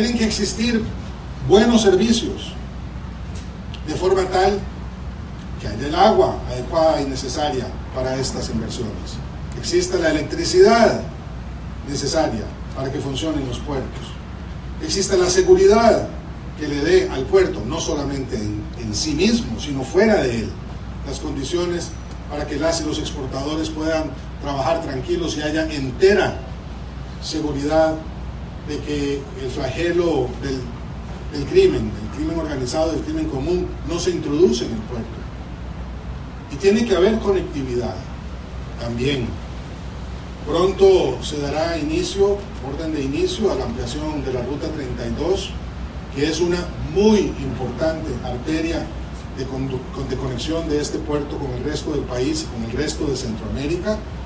Tienen que existir buenos servicios, de forma tal que haya el agua adecuada y necesaria para estas inversiones. Exista la electricidad necesaria para que funcionen los puertos. Exista la seguridad que le dé al puerto, no solamente en sí mismo, sino fuera de él, las condiciones para que las y los exportadores puedan trabajar tranquilos y haya entera seguridad de que el flagelo del crimen organizado, del crimen común, no se introduce en el puerto. Y tiene que haber conectividad también. Pronto se dará orden de inicio a la ampliación de la Ruta 32, que es una muy importante arteria de conexión de este puerto con el resto del país y con el resto de Centroamérica.